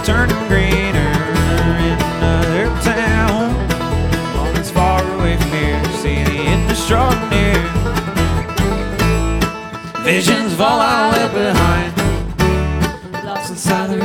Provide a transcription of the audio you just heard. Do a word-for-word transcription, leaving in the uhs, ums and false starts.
turning greener in another town. One that's far away from here, see the end is drawing near. Visions of all I left behind, lost inside the